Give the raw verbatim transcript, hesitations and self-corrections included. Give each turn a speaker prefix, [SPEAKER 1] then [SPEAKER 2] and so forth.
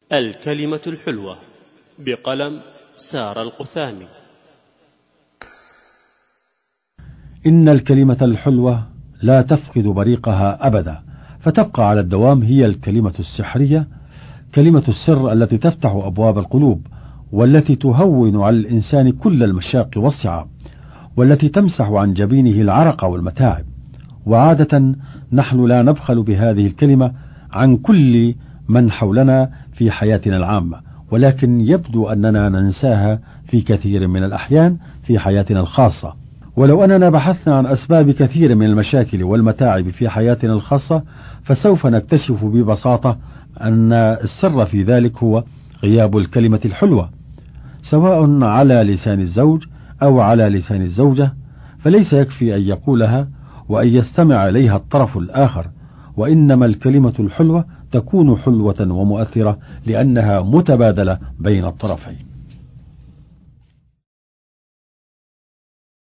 [SPEAKER 1] الكلمة الحلوة بقلم سار القثامي.
[SPEAKER 2] إن الكلمة الحلوة لا تفقد بريقها أبدا، فتبقى على الدوام هي الكلمة السحرية، كلمة السر التي تفتح أبواب القلوب، والتي تهون على الإنسان كل المشاق والصعاب، والتي تمسح عن جبينه العرق والمتاعب. وعادة نحن لا نبخل بهذه الكلمة عن كل من حولنا في حياتنا العامة، ولكن يبدو أننا ننساها في كثير من الأحيان في حياتنا الخاصة. ولو أننا بحثنا عن أسباب كثير من المشاكل والمتاعب في حياتنا الخاصة، فسوف نكتشف ببساطة أن السر في ذلك هو غياب الكلمة الحلوة، سواء على لسان الزوج أو على لسان الزوجة. فليس يكفي أن يقولها وأن يستمع إليها الطرف الآخر، وإنما الكلمة الحلوة تكون حلوة ومؤثرة لأنها متبادلة بين الطرفين.